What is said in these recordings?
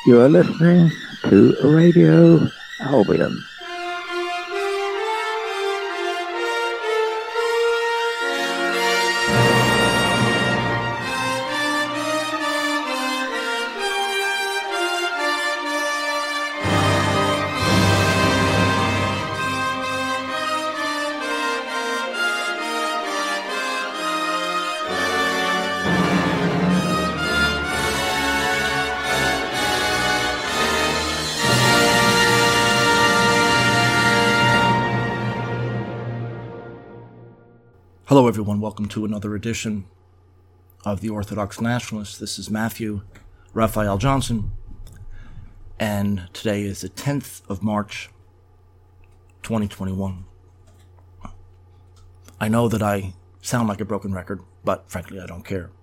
You are listening to Radio Albion. Hello everyone, welcome to another edition of the Orthodox Nationalist. This is Matthew Raphael Johnson, and today is the 10th of March, 2021. I know that I sound like a broken record, but frankly I don't care.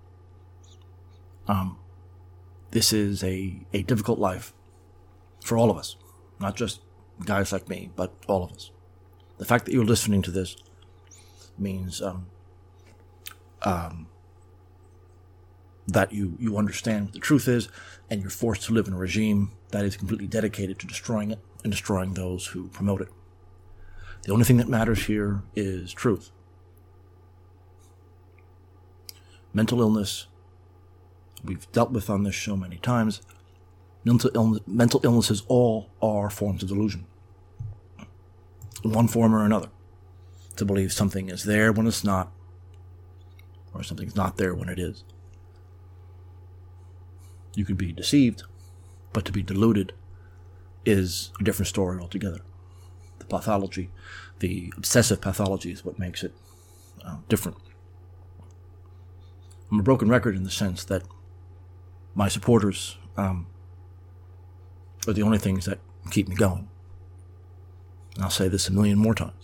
This is a difficult life for all of us, not just guys like me, but all of us. The fact that you're listening to this means that you understand what the truth is, and you're forced to live in a regime that is completely dedicated to destroying it and destroying those who promote it. The only thing that matters here is truth. Mental illness, we've dealt with on this show many times. Mental illnesses all are forms of delusion, in one form or another. To believe something is there when it's not, or something's not there when it is. You can be deceived, but to be deluded is a different story altogether. The pathology, the obsessive pathology, is what makes it different. I'm a broken record in the sense that my supporters are the only things that keep me going. And I'll say this a million more times.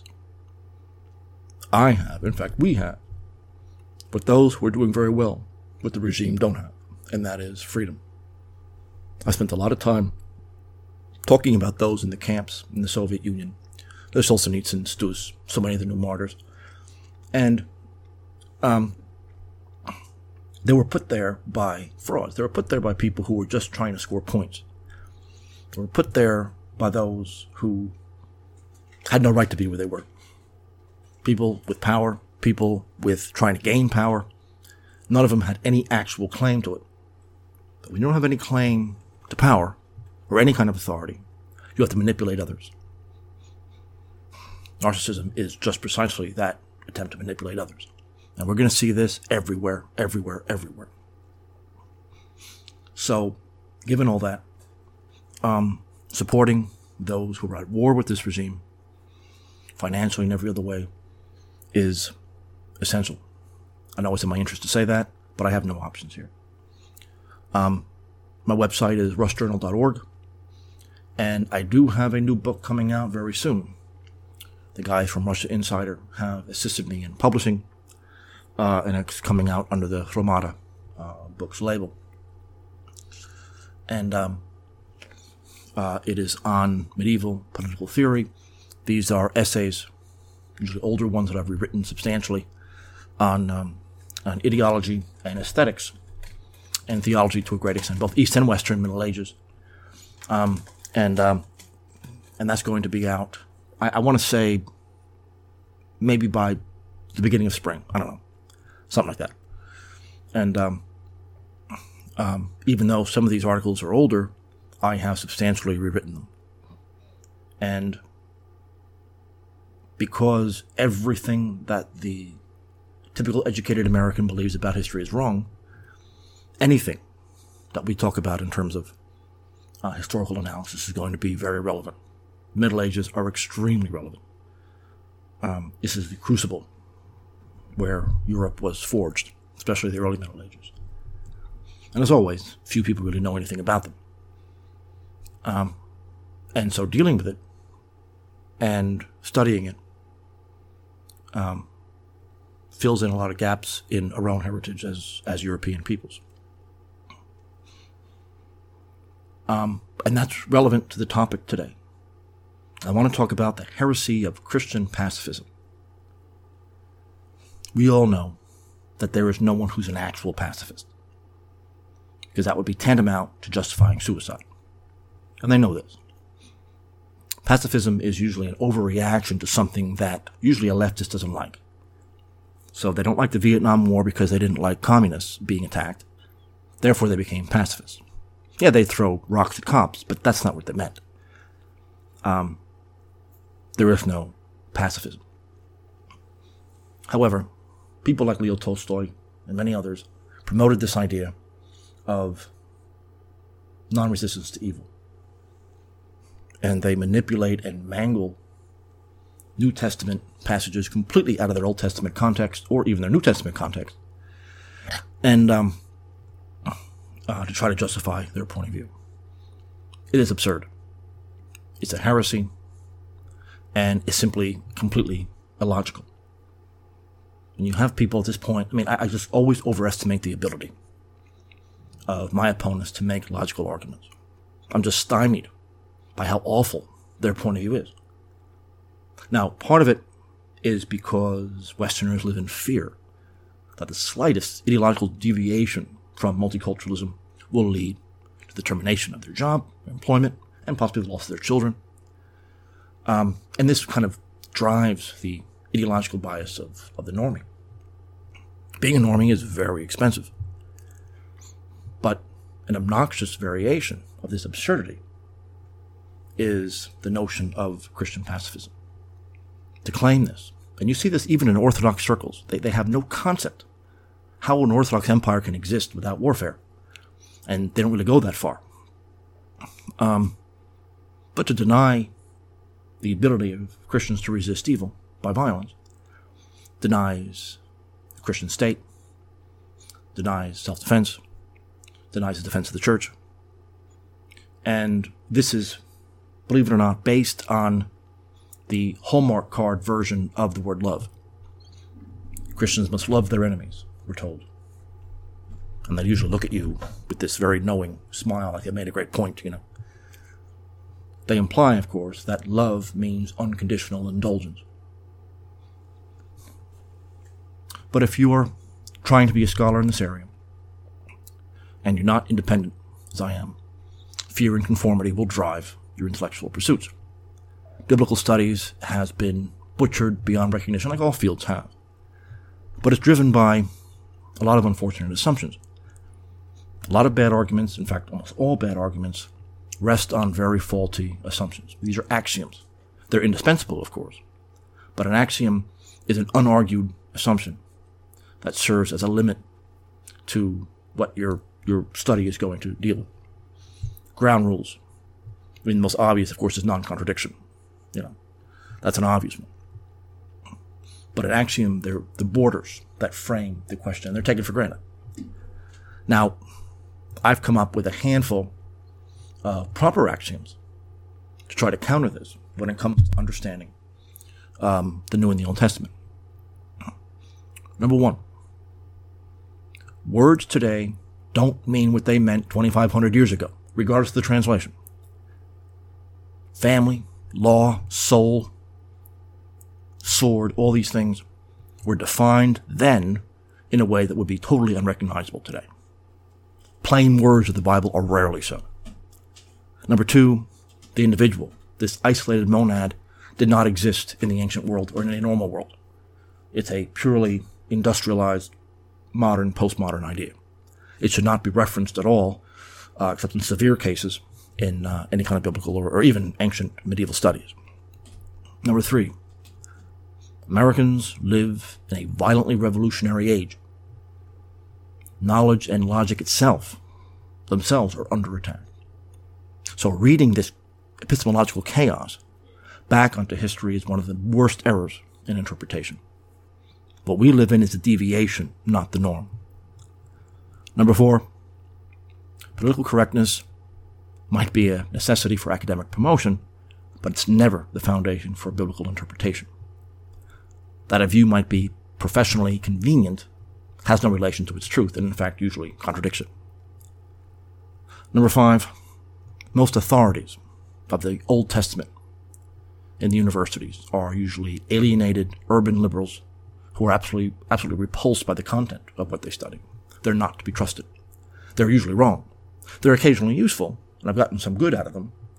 I have, in fact, we have, but those who are doing very well with the regime don't have, and that is freedom. I spent a lot of time talking about those in the camps in the Soviet Union, the Solzhenitsyn, Stus, so many of the new martyrs, and they were put there by frauds. They were put there by people who were just trying to score points. They were put there by those who had no right to be where they were. People with power, people with trying to gain power. None of them had any actual claim to it. But when you don't have any claim to power or any kind of authority, you have to manipulate others. Narcissism is just precisely that attempt to manipulate others. And we're going to see this everywhere. So, given all that, supporting those who are at war with this regime, financially and every other way, is essential. I know it's in my interest to say that, but I have no options here. My website is russjournal.org, and I do have a new book coming out very soon. The guys from Russia Insider have assisted me in publishing, and it's coming out under the Hromada Books label. And it is on medieval political theory. These are essays, usually older ones that I've rewritten substantially, on ideology and aesthetics and theology to a great extent, both East and Western Middle Ages. And that's going to be out, I want to say, maybe by the beginning of spring. I don't know. Something like that. And even though some of these articles are older, I have substantially rewritten them. And because everything that the typical educated American believes about history is wrong, anything that we talk about in terms of historical analysis is going to be very relevant. Middle Ages are extremely relevant. This is the crucible where Europe was forged, especially the early Middle Ages. And as always, few people really know anything about them. And so dealing with it and studying it fills in a lot of gaps in our own heritage as European peoples. And that's relevant to the topic today. I want to talk about the heresy of Christian pacifism. We all know that there is no one who's an actual pacifist, because that would be tantamount to justifying suicide. And they know this. Pacifism is usually an overreaction to something that usually a leftist doesn't like. So they don't like the Vietnam War because they didn't like communists being attacked. Therefore, they became pacifists. Yeah, they throw rocks at cops, but that's not what they meant. There is no pacifism. However, people like Leo Tolstoy and many others promoted this idea of non-resistance to evil. And they manipulate and mangle New Testament passages completely out of their Old Testament context, or even their New Testament context, and to try to justify their point of view. It is absurd. It's a heresy, and it's simply completely illogical. And you have people at this point, I just always overestimate the ability of my opponents to make logical arguments. I'm just stymied by how awful their point of view is. Now, part of it is because Westerners live in fear that the slightest ideological deviation from multiculturalism will lead to the termination of their job, their employment, and possibly the loss of their children. And this kind of drives the ideological bias of the normie. Being a normie is very expensive. But an obnoxious variation of this absurdity is the notion of Christian pacifism. To claim this, and you see this even in Orthodox circles, they have no concept how an Orthodox empire can exist without warfare. And they don't really go that far. But to deny the ability of Christians to resist evil by violence denies the Christian state, denies self-defense, denies the defense of the church. And this is, believe it or not, based on the Hallmark card version of the word love. Christians must love their enemies, we're told. And they usually look at you with this very knowing smile, like they made a great point, They imply, of course, that love means unconditional indulgence. But if you are trying to be a scholar in this area, and you're not independent, as I am, fear and conformity will drive your intellectual pursuits. Biblical studies has been butchered beyond recognition, like all fields have. But it's driven by a lot of unfortunate assumptions. A lot of bad arguments, in fact, almost all bad arguments, rest on very faulty assumptions. These are axioms. They're indispensable, of course. But an axiom is an unargued assumption that serves as a limit to what your study is going to deal with. Ground rules. The most obvious, of course, is non-contradiction. That's an obvious one. But an axiom, they're the borders that frame the question. They're taken for granted. Now, I've come up with a handful of proper axioms to try to counter this when it comes to understanding the New and the Old Testament. Number one, words today don't mean what they meant 2,500 years ago, regardless of the translation. Family, law, soul, sword, all these things were defined then in a way that would be totally unrecognizable today. Plain words of the Bible are rarely so. Number two, the individual, this isolated monad, did not exist in the ancient world or in a normal world. It's a purely industrialized, modern, postmodern idea. It should not be referenced at all, except in severe cases in any kind of biblical or even ancient medieval studies. Number three, Americans live in a violently revolutionary age. Knowledge and logic themselves are under attack. So reading this epistemological chaos back onto history is one of the worst errors in interpretation. What we live in is a deviation, not the norm. Number four, political correctness might be a necessity for academic promotion, but it's never the foundation for biblical interpretation. That a view might be professionally convenient has no relation to its truth, and in fact usually contradicts it. Number five, most authorities of the Old Testament in the universities are usually alienated urban liberals who are absolutely repulsed by the content of what they study. They're not to be trusted. They're usually wrong. They're occasionally useful, and I've gotten some good out of them,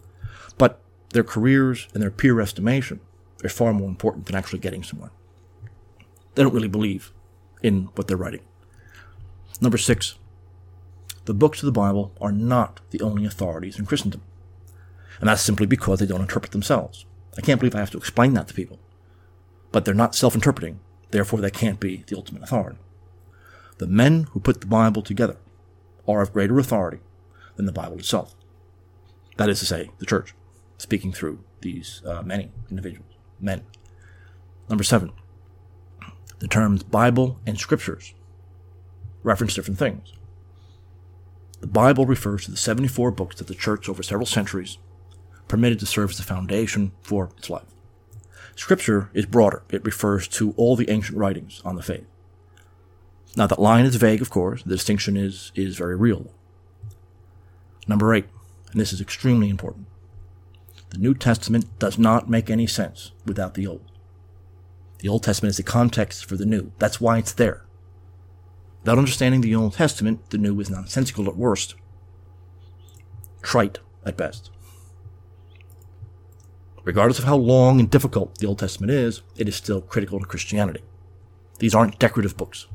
Their careers and their peer estimation are far more important than actually getting somewhere. They don't really believe in what they're writing. Number 6, the books of the Bible are not the only authorities in Christendom. And that's simply because they don't interpret themselves. I can't believe I have to explain that to people. But they're not self-interpreting, therefore they can't be the ultimate authority. The men who put the Bible together are of greater authority than the Bible itself. That is to say, the church, speaking through these many individuals, men. Number 7, the terms Bible and Scriptures reference different things. The Bible refers to the 74 books that the church over several centuries permitted to serve as the foundation for its life. Scripture is broader. It refers to all the ancient writings on the faith. Now, that line is vague, of course. The distinction is very real. Number 8, and this is extremely important. The New Testament does not make any sense without the Old. The Old Testament is the context for the New. That's why it's there. Without understanding the Old Testament, the New is nonsensical at worst, trite at best. Regardless of how long and difficult the Old Testament is, it is still critical to Christianity. These aren't decorative books.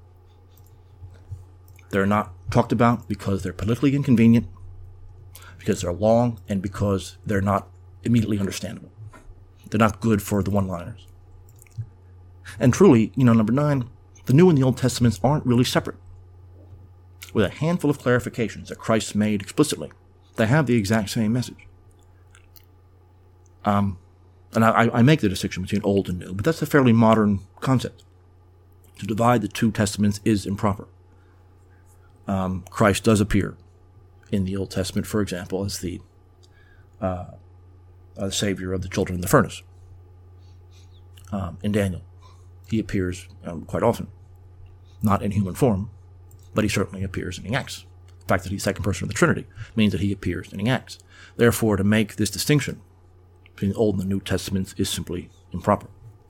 They're not talked about because they're politically inconvenient, because they're long, and because they're not immediately understandable. They're not good for the one-liners. And truly, number 9, the New and the Old Testaments aren't really separate. With a handful of clarifications that Christ made explicitly, they have the exact same message. And I make the distinction between Old and New, but that's a fairly modern concept. To divide the two testaments is improper. Christ does appear in the Old Testament, for example, as the Savior of the children in the furnace. In Daniel, he appears quite often, not in human form, but he certainly appears in the Acts. The fact that he's second person of the Trinity means that he appears in the Acts. Therefore, to make this distinction between the Old and the New Testaments is simply improper.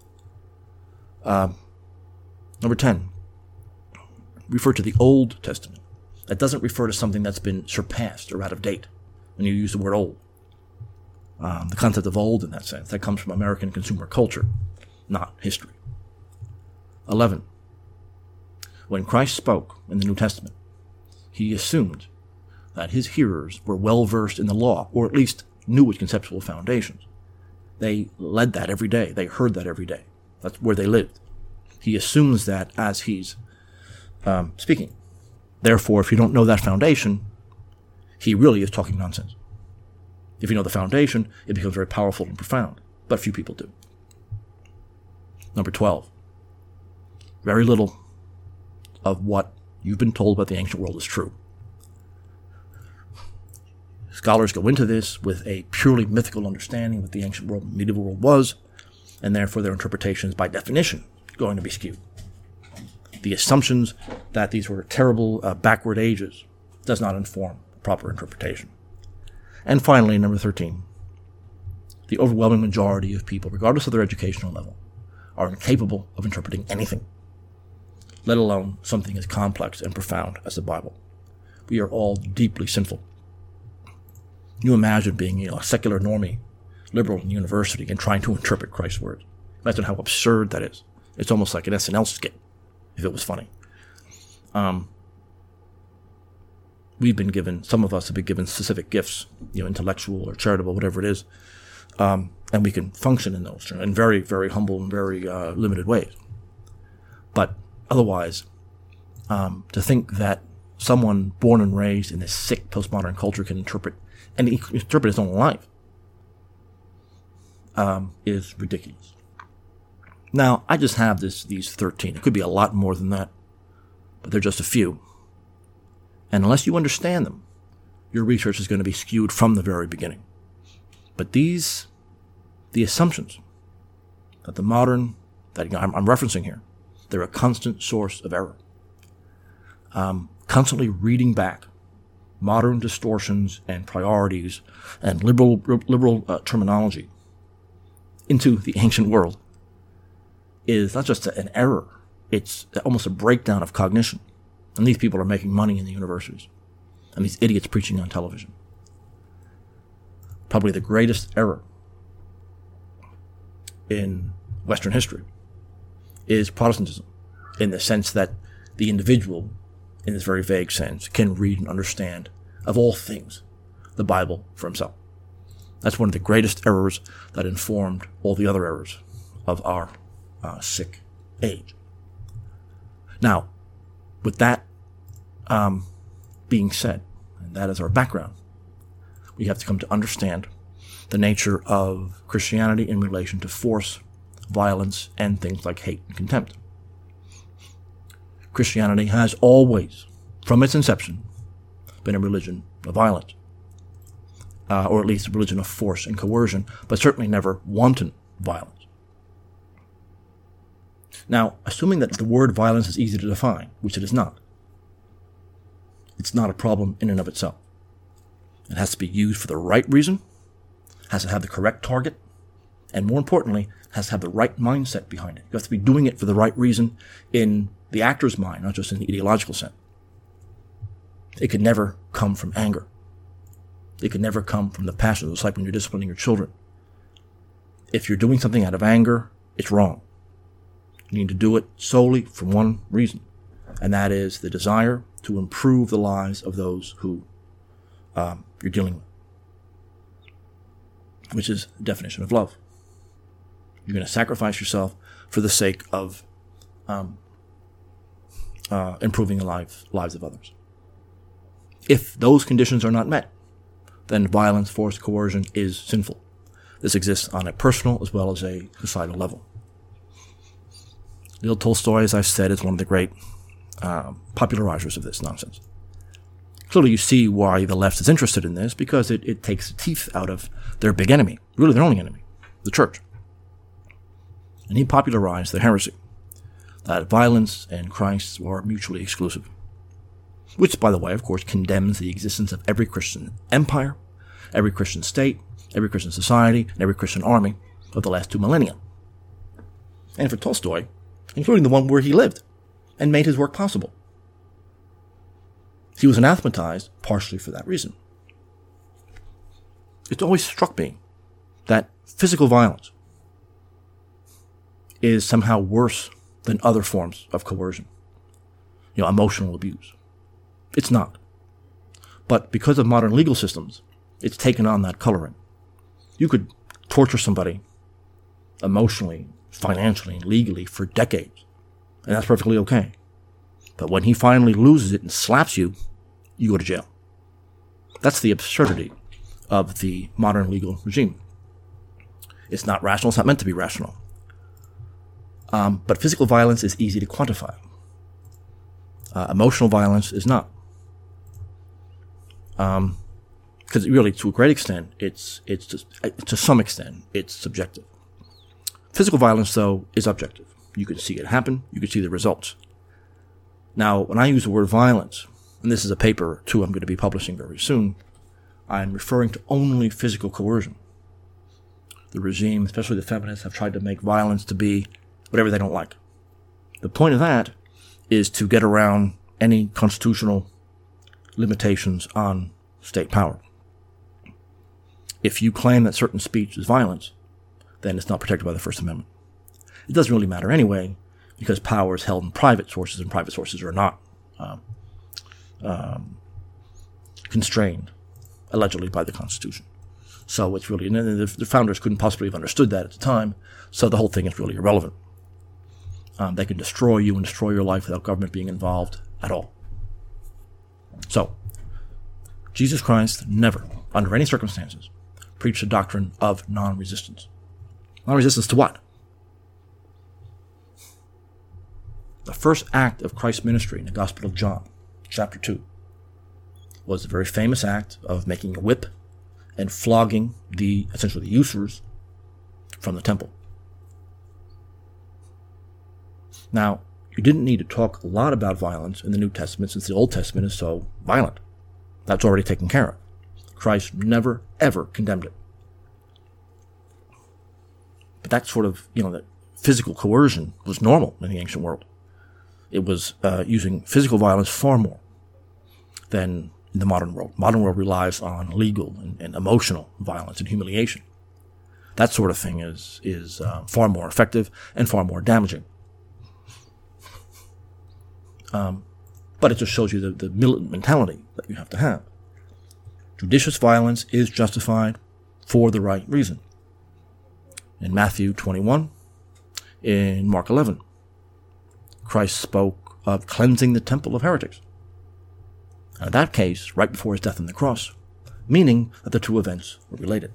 Number 10, refer to the Old Testament. That doesn't refer to something that's been surpassed or out of date when you use the word old. The concept of old in that sense, that comes from American consumer culture, not history. 11, when Christ spoke in the New Testament, he assumed that his hearers were well versed in the law, or at least knew its conceptual foundations. They led that every day. They heard that every day. That's where they lived. He assumes that as he's speaking. Therefore, if you don't know that foundation, he really is talking nonsense. If you know the foundation, it becomes very powerful and profound, but few people do. Number 12, very little of what you've been told about the ancient world is true. Scholars go into this with a purely mythical understanding of what the ancient world, medieval world was, and therefore their interpretation is by definition going to be skewed. The assumptions that these were terrible, backward ages does not inform proper interpretation. And finally, number 13, the overwhelming majority of people, regardless of their educational level, are incapable of interpreting anything, let alone something as complex and profound as the Bible. We are all deeply sinful. Can you imagine being a secular normie, liberal in university, and trying to interpret Christ's words? Imagine how absurd that is. It's almost like an SNL skit, if it was funny. Some of us have been given specific gifts, intellectual or charitable, whatever it is, and we can function in those in very, very humble and very limited ways. But otherwise, to think that someone born and raised in this sick postmodern culture can interpret his own life is ridiculous. Now, I just have these 13. It could be a lot more than that, but they're just a few. And unless you understand them, your research is going to be skewed from the very beginning. But the assumptions that I'm referencing here, they're a constant source of error. Constantly reading back modern distortions and priorities and liberal terminology into the ancient world is not just an error, it's almost a breakdown of cognition. And these people are making money in the universities. And these idiots preaching on television. probably the greatest error in Western history is Protestantism, in the sense that the individual, in this very vague sense, can read and understand, of all things, the Bible for himself. That's one of the greatest errors that informed all the other errors of our sick age. Now, with that being said, and that is our background, we have to come to understand the nature of Christianity in relation to force, violence, and things like hate and contempt. Christianity has always, from its inception, been a religion of violence, or at least a religion of force and coercion, but certainly never wanton violence. Now, assuming that the word violence is easy to define, which it is not, it's not a problem in and of itself. It has to be used for the right reason, has to have the correct target, and more importantly, has to have the right mindset behind it. You have to be doing it for the right reason in the actor's mind, not just in the ideological sense. It could never come from anger. It could never come from the passion. It's like when you're disciplining your children. If you're doing something out of anger, it's wrong. You need to do it solely for one reason, and that is the desire to improve the lives of those who you're dealing with, which is the definition of love. You're going to sacrifice yourself for the sake of improving the lives of others. If those conditions are not met, then violence, force, coercion is sinful. This exists on a personal as well as a societal level. Leo Tolstoy, as I've said, is one of the great popularizers of this nonsense. Clearly, you see why the left is interested in this, because it takes the teeth out of their big enemy, really their only enemy, the church. And he popularized the heresy that violence and Christ were mutually exclusive, which, by the way, of course, condemns the existence of every Christian empire, every Christian state, every Christian society, and every Christian army of the last 2 millennia. And for Tolstoy, including the one where he lived and made his work possible, he was anathematized partially for that reason. It's always struck me that physical violence is somehow worse than other forms of coercion, emotional abuse. It's not. But because of modern legal systems, it's taken on that coloring. You could torture somebody emotionally, financially, and legally for decades, and that's perfectly okay. But when he finally loses it and slaps you, you go to jail. That's the absurdity of the modern legal regime. It's not rational. It's not meant to be rational. But physical violence is easy to quantify. Emotional violence is not. Because really, to a great extent, it's to some extent, it's subjective. Physical violence, though, is objective. You can see it happen. You can see the results. Now, when I use the word violence, and this is a paper, too, I'm going to be publishing very soon, I'm referring to only physical coercion. The regime, especially the feminists, have tried to make violence to be whatever they don't like. The point of that is to get around any constitutional limitations on state power. If you claim that certain speech is violence, then it's not protected by the First Amendment. It doesn't really matter anyway, because power is held in private sources, and private sources are not constrained, allegedly, by the Constitution. So it's really, and the founders couldn't possibly have understood that at the time, so the whole thing is really irrelevant. They can destroy you and destroy your life without government being involved at all. So, Jesus Christ never, under any circumstances, preached a doctrine of non-resistance. Non-resistance to what? The first act of Christ's ministry in the Gospel of John, chapter 2, was the very famous act of making a whip and flogging essentially the usurers from the temple. Now, you didn't need to talk a lot about violence in the New Testament, since the Old Testament is so violent. That's already taken care of. Christ never, ever condemned it. But that sort of, that physical coercion was normal in the ancient world. It was using physical violence far more than in the modern world. Modern world relies on legal and emotional violence and humiliation. That sort of thing is far more effective and far more damaging. But it just shows you the militant mentality that you have to have. Judicious violence is justified for the right reason. In Matthew 21, in Mark 11, Christ spoke of cleansing the temple of heretics. And in that case, right before his death on the cross, meaning that the two events were related.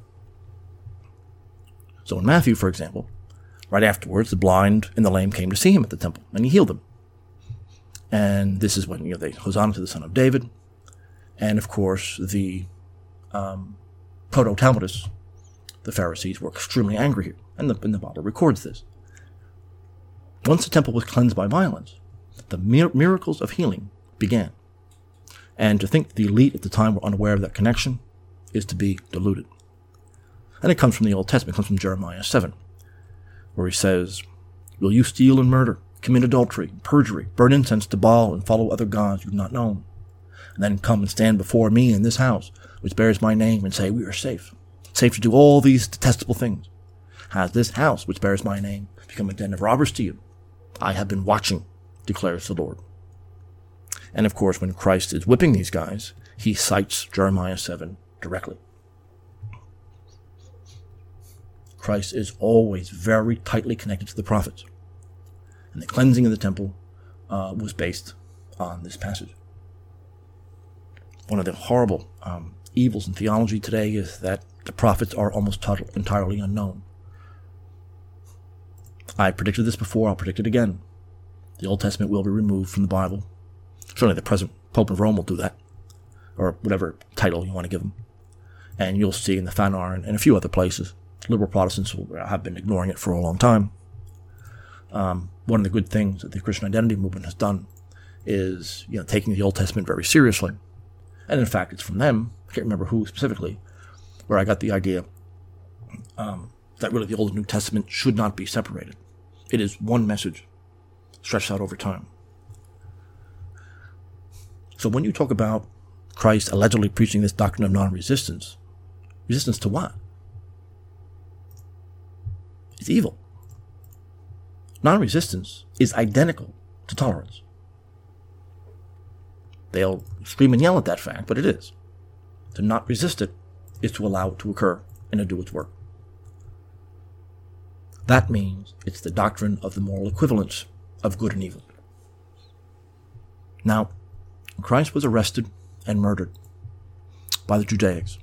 So in Matthew, for example, right afterwards, the blind and the lame came to see him at the temple, and he healed them. And this is when, they Hosanna to the Son of David. And of course, the Proto-Talmudists, the Pharisees, were extremely angry here. And the Bible records this. Once the temple was cleansed by violence, the miracles of healing began. And to think the elite at the time were unaware of that connection is to be deluded. And it comes from the Old Testament. It comes from Jeremiah 7, where he says, "Will you steal and murder, commit adultery, perjury, burn incense to Baal, and follow other gods you have not known? And then come and stand before me in this house, which bears my name, and say, we are safe to do all these detestable things. Has this house, which bears my name, become a den of robbers to you? I have been watching, declares the Lord." And of course, when Christ is whipping these guys, he cites Jeremiah 7 directly. Christ is always very tightly connected to the prophets. And the cleansing of the temple was based on this passage. One of the horrible evils in theology today is that the prophets are almost entirely unknown. I predicted this before, I'll predict it again. The Old Testament will be removed from the Bible. Certainly the present Pope of Rome will do that, or whatever title you want to give him. And you'll see in the Fanar and a few other places, liberal Protestants have been ignoring it for a long time. One of the good things that the Christian Identity movement has done is, taking the Old Testament very seriously. And in fact, it's from them, I can't remember who specifically, where I got the idea that really the Old and New Testament should not be separated. It is one message stretched out over time. So when you talk about Christ allegedly preaching this doctrine of non-resistance, resistance to what? It's evil. Non-resistance is identical to tolerance. They'll scream and yell at that fact, but it is. To not resist it is to allow it to occur and to do its work. That means it's the doctrine of the moral equivalence of good and evil. Now, Christ was arrested and murdered by the Judaics.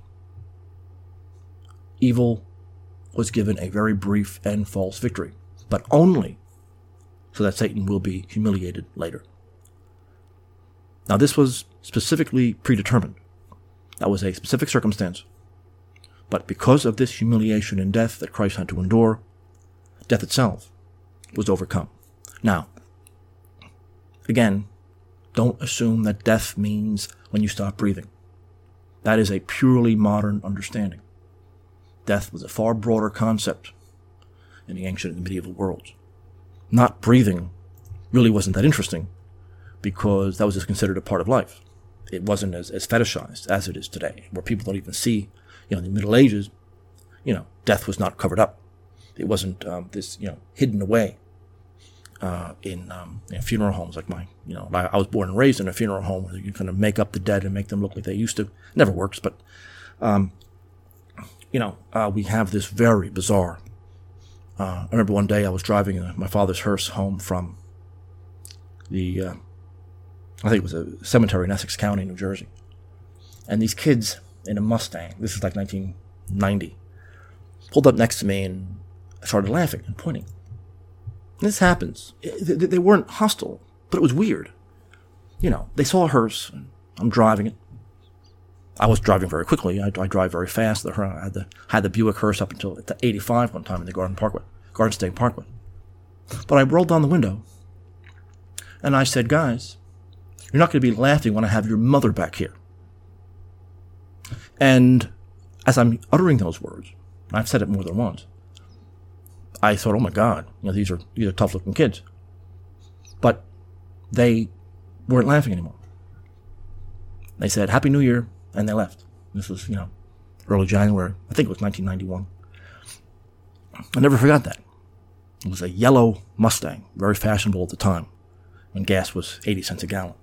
Evil was given a very brief and false victory, but only so that Satan will be humiliated later. Now, this was specifically predetermined. That was a specific circumstance. But because of this humiliation and death that Christ had to endure, death itself was overcome. Now, again, don't assume that death means when you stop breathing. That is a purely modern understanding. Death was a far broader concept in the ancient and medieval worlds. Not breathing really wasn't that interesting because that was just considered a part of life. It wasn't as fetishized as it is today, where people don't even see, in the Middle Ages, death was not covered up. It wasn't this, hidden away in funeral homes like mine. I was born and raised in a funeral home where you kind of make up the dead and make them look like they used to. Never works, but we have this very bizarre. I remember one day I was driving my father's hearse home from the, I think it was a cemetery in Essex County, New Jersey. And these kids in a Mustang, this is like 1990, pulled up next to me and started laughing and pointing. This happens. They weren't hostile, but it was weird. They saw a hearse, and I'm driving it. I was driving very quickly. I drive very fast. I had the Buick hearse up until 85 one time in the Garden State Parkway. But I rolled down the window, and I said, "Guys, you're not going to be laughing when I have your mother back here." And as I'm uttering those words, I've said it more than once, I thought, oh my God, these are tough-looking kids. But they weren't laughing anymore. They said, Happy New Year, and they left. This was, early January. I think it was 1991. I never forgot that. It was a yellow Mustang, very fashionable at the time, when gas was 80 cents a gallon.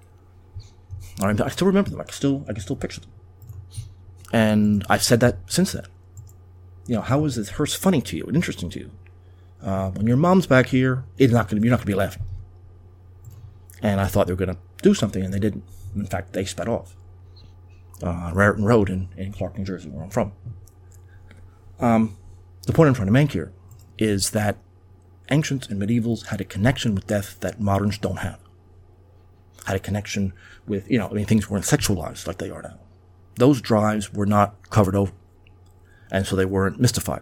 I still remember them. I can still picture them. And I've said that since then. How is this hearse funny to you and interesting to you? When your mom's back here, you're not going to be laughing. And I thought they were going to do something, and they didn't. In fact, they sped off on Raritan Road in Clark, New Jersey, where I'm from. The point I'm trying to make here is that ancients and medievals had a connection with death that moderns don't have. Had a connection with, things weren't sexualized like they are now. Those drives were not covered over, and so they weren't mystified.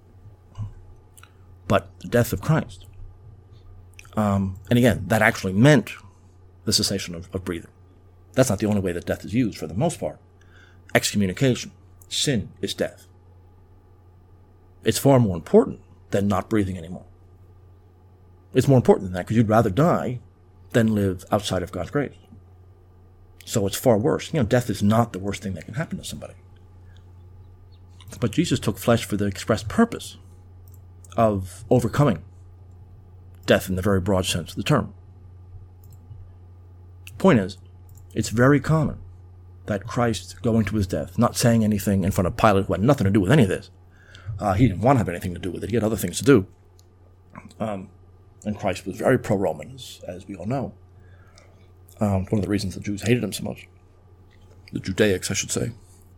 But the death of Christ, and again, that actually meant the cessation of breathing. That's not the only way that death is used for the most part. Excommunication, sin is death. It's far more important than not breathing anymore. It's more important than that because you'd rather die than live outside of God's grace. So it's far worse. Death is not the worst thing that can happen to somebody. But Jesus took flesh for the express purpose of overcoming death in the very broad sense of the term. Point is, it's very common that Christ going to his death, not saying anything in front of Pilate who had nothing to do with any of this. He didn't want to have anything to do with it. He had other things to do. And Christ was very pro-Roman, as we all know. One of the reasons the Jews hated him so much. The Judaics, I should say.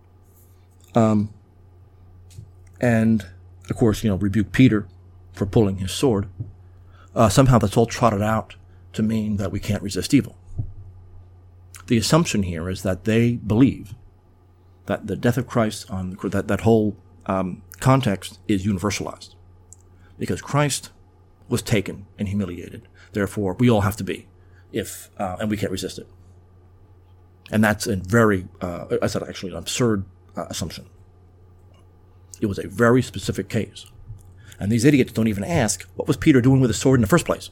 And, of course, rebuked Peter for pulling his sword. Somehow that's all trotted out to mean that we can't resist evil. The assumption here is that they believe that the death of Christ, that whole context is universalized. Because Christ was taken and humiliated. Therefore, we all have to be, and we can't resist it. And that's a very, actually an absurd assumption. It was a very specific case. And these idiots don't even ask, what was Peter doing with his sword in the first place?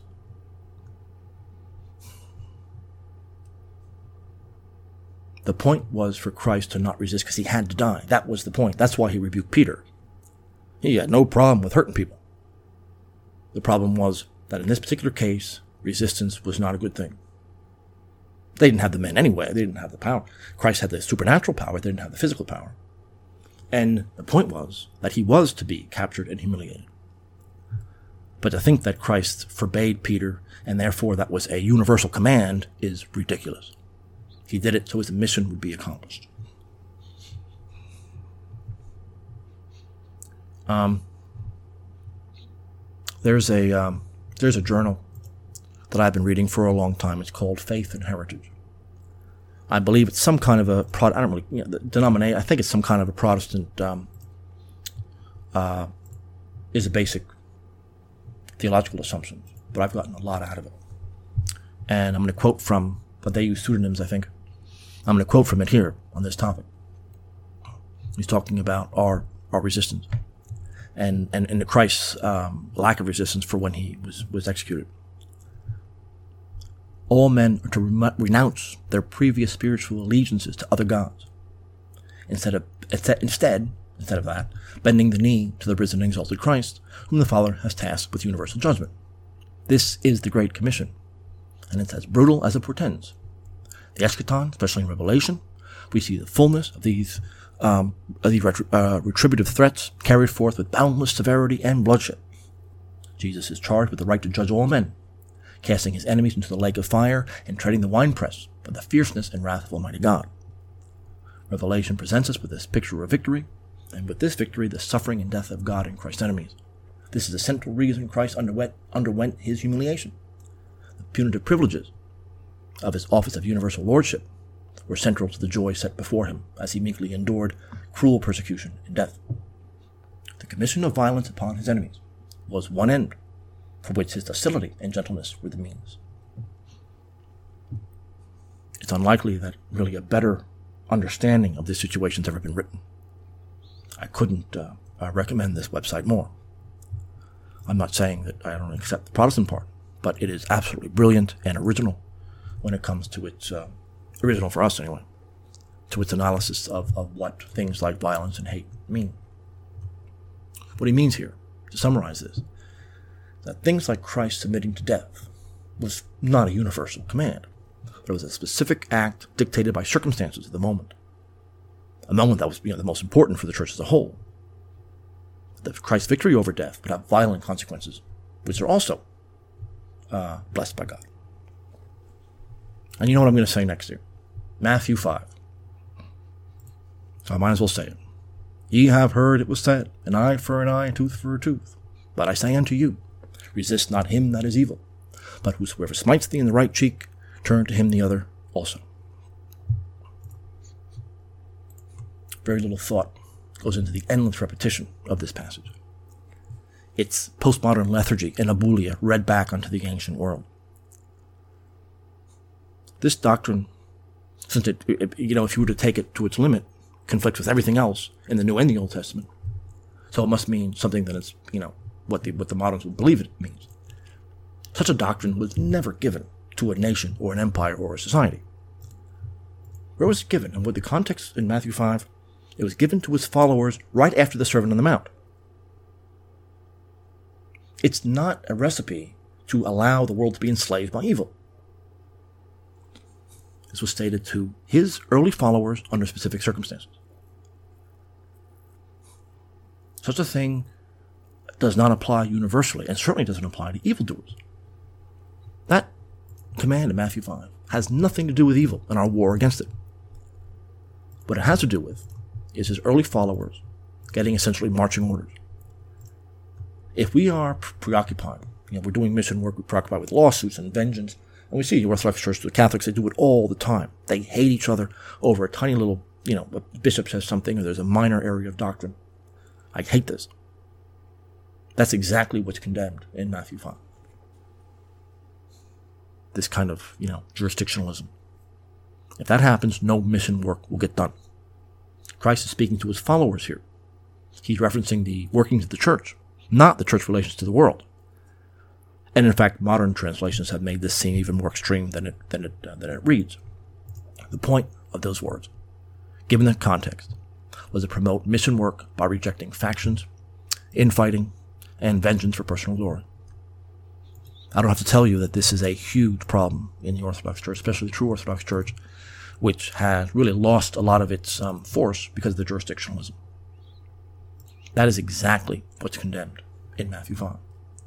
The point was for Christ to not resist because he had to die. That was the point. That's why he rebuked Peter. He had no problem with hurting people. The problem was that in this particular case, resistance was not a good thing. They didn't have the men anyway. They didn't have the power. Christ had the supernatural power. They didn't have the physical power. And the point was that he was to be captured and humiliated. But to think that Christ forbade Peter, and therefore that was a universal command, is ridiculous. He did it so his mission would be accomplished. There's a journal that I've been reading for a long time. It's called Faith and Heritage. I believe it's some kind of a the denomination. I think it's some kind of a Protestant. Is a basic theological assumption, but I've gotten a lot out of it. And I'm going to quote from, but they use pseudonyms, I think. I'm going to quote from it here on this topic. He's talking about our resistance and the Christ's lack of resistance for when he was executed. All men are to renounce their previous spiritual allegiances to other gods, instead of that, bending the knee to the risen and exalted Christ, whom the Father has tasked with universal judgment. This is the Great Commission, and it's as brutal as it portends. The eschaton, especially in Revelation, we see the fullness of these retributive threats carried forth with boundless severity and bloodshed. Jesus is charged with the right to judge all men, casting his enemies into the lake of fire and treading the winepress of the fierceness and wrath of Almighty God. Revelation presents us with this picture of victory, and with this victory, the suffering and death of God and Christ's enemies. This is the central reason Christ underwent his humiliation. The punitive privileges of his office of universal lordship were central to the joy set before him as he meekly endured cruel persecution and death. The commission of violence upon his enemies was one end, for which his docility and gentleness were the means. It's unlikely that really a better understanding of this situation has ever been written. I couldn't recommend this website more. I'm not saying that I don't accept the Protestant part, but it is absolutely brilliant and original when it comes to its original for us anyway. to its analysis of what things like violence and hate mean. What he means here, to summarize this, that things like Christ submitting to death was not a universal command. But it was a specific act dictated by circumstances of the moment. A moment that was the most important for the church as a whole. That Christ's victory over death would have violent consequences, which are also blessed by God. And you know what I'm going to say next here? Matthew 5. So I might as well say it. Ye have heard it was said, an eye for an eye, and tooth for a tooth. But I say unto you, resist not him that is evil, but whosoever smites thee in the right cheek, turn to him the other also. Very little thought goes into the endless repetition of this passage. It's postmodern lethargy and abulia read back onto the ancient world. This doctrine, since if you were to take it to its limit, conflicts with everything else in the New and the Old Testament. So it must mean something that is, what the moderns would believe it means. Such a doctrine was never given to a nation or an empire or a society. Where was it given? And with the context in Matthew 5, it was given to his followers right after the Sermon on the Mount. It's not a recipe to allow the world to be enslaved by evil. This was stated to his early followers under specific circumstances. Such a thing does not apply universally, and certainly doesn't apply to evildoers. That command in Matthew 5 has nothing to do with evil and our war against it. What it has to do with is his early followers getting essentially marching orders. If we are preoccupied, we're doing mission work, we're preoccupied with lawsuits and vengeance, and we see the Orthodox Church, the Catholics, they do it all the time. They hate each other over a tiny little, a bishop says something, or there's a minor area of doctrine. I hate this. That's exactly what's condemned in Matthew 5. This kind of, jurisdictionalism. If that happens, no mission work will get done. Christ is speaking to his followers here. He's referencing the workings of the church, not the church relations to the world. And in fact, modern translations have made this seem even more extreme than it reads. The point of those words, given the context, was to promote mission work by rejecting factions, infighting, and vengeance for personal glory. I don't have to tell you that this is a huge problem in the Orthodox Church, especially the true Orthodox Church, which has really lost a lot of its force because of the jurisdictionalism. That is exactly what's condemned in Matthew 5.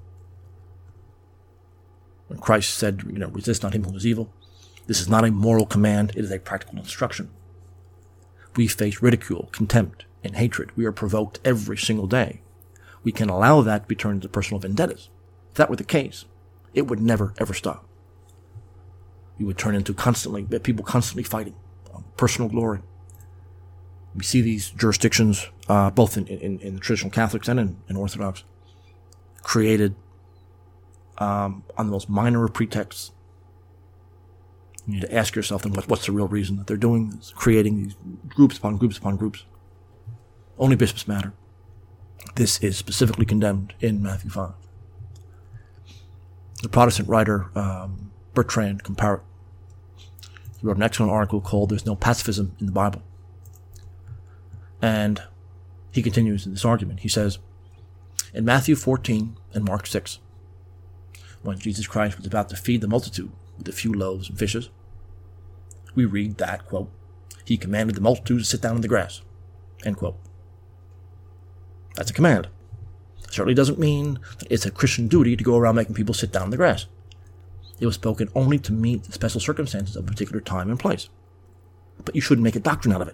When Christ said, resist not him who is evil, this is not a moral command, it is a practical instruction. We face ridicule, contempt, and hatred. We are provoked every single day. We can allow that to be turned into personal vendettas. If that were the case, it would never, ever stop. We would turn into people constantly fighting, personal glory. We see these jurisdictions, both in the traditional Catholics and in Orthodox, created on the most minor of pretexts. You need to ask yourself then what's the real reason that they're doing this, creating these groups upon groups upon groups. Only bishops matter. This is specifically condemned in Matthew 5. The Protestant writer Bertrand Comparet, he wrote an excellent article called "There's No Pacifism in the Bible." And he continues in this argument. He says, in Matthew 14 and Mark 6, when Jesus Christ was about to feed the multitude with a few loaves and fishes, we read that, quote, he commanded the multitude to sit down in the grass, end quote. That's a command. It certainly doesn't mean that it's a Christian duty to go around making people sit down in the grass. It was spoken only to meet the special circumstances of a particular time and place. But you shouldn't make a doctrine out of it.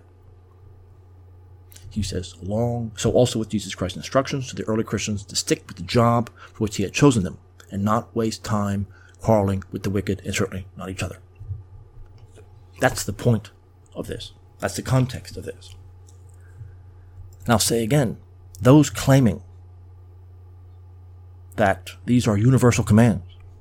He says, so also with Jesus Christ's instructions to the early Christians to stick with the job for which he had chosen them, and not waste time quarreling with the wicked, and certainly not each other. That's the point of this. That's the context of this. And I'll say again, those claiming that these are universal commands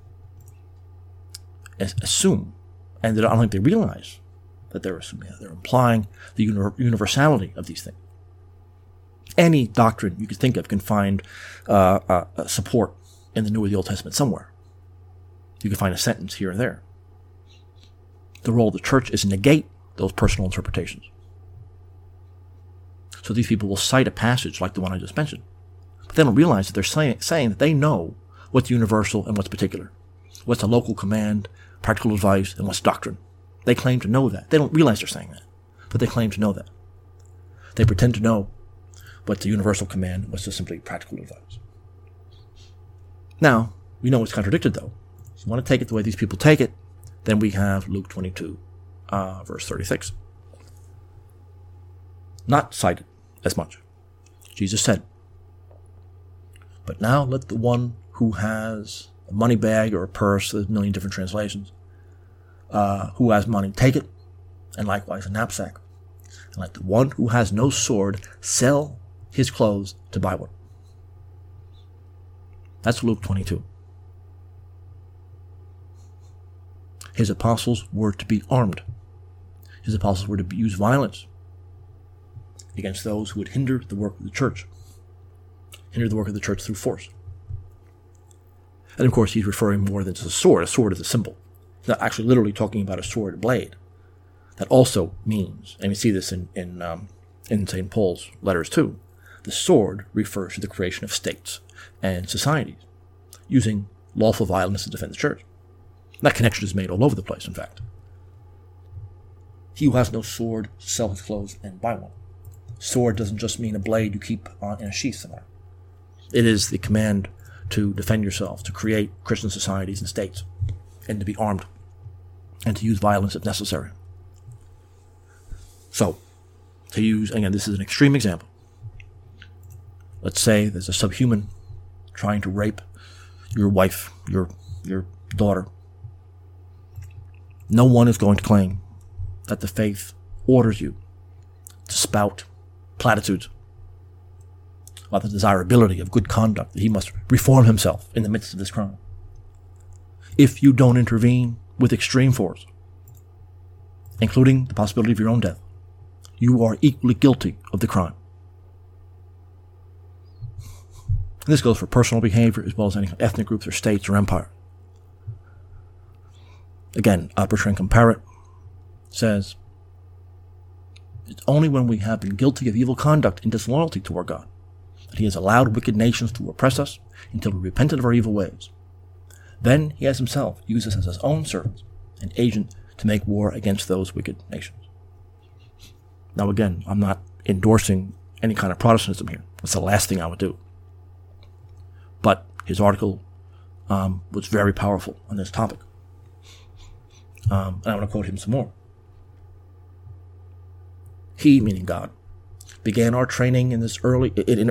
assume, and I don't think they realize that they're assuming, they're implying the universality of these things. Any doctrine you could think of can find support in the New or the Old Testament somewhere. You can find a sentence here or there. The role of the church is to negate those personal interpretations. So these people will cite a passage like the one I just mentioned. But they don't realize that they're saying that they know what's universal and what's particular, what's a local command, practical advice, and what's doctrine. They claim to know that. They don't realize they're saying that, but they claim to know that. They pretend to know what's the universal command and what's just simply practical advice. Now, we know it's contradicted, though. If you want to take it the way these people take it, then we have Luke 22, verse 36. Not cited as much. Jesus said, "But now let the one who has a money bag or a purse," there's a million different translations, "who has money, take it, and likewise a knapsack. And let the one who has no sword sell his clothes to buy one." That's Luke 22. His apostles were to be armed. His apostles were to use violence against those who would hinder the work of the church. Hinder the work of the church through force. And of course, he's referring more than to a sword. A sword is a symbol. He's not actually literally talking about a sword blade. That also means, and we see this in St. Paul's letters too, the sword refers to the creation of states and societies, using lawful violence to defend the church. That connection is made all over the place, in fact. He who has no sword, sell his clothes and buy one. Sword doesn't just mean a blade you keep in a sheath somewhere. It is the command to defend yourself, to create Christian societies and states, and to be armed, and to use violence if necessary. So, to use, again, this is an extreme example. Let's say there's a subhuman trying to rape your wife, your daughter. No one is going to claim that the faith orders you to spout platitudes about the desirability of good conduct, that he must reform himself in the midst of this crime. If you don't intervene with extreme force, including the possibility of your own death, you are equally guilty of the crime. And this goes for personal behavior as well as any ethnic groups or states or empire. Again, Bertrand Comparet says, "It's only when we have been guilty of evil conduct and disloyalty toward God that he has allowed wicked nations to oppress us until we repented of our evil ways. Then he has himself used us as his own servants and agent to make war against those wicked nations." Now again, I'm not endorsing any kind of Protestantism here. That's the last thing I would do. But his article was very powerful on this topic. And I want to quote him some more. "He," meaning God, "began our training in this early.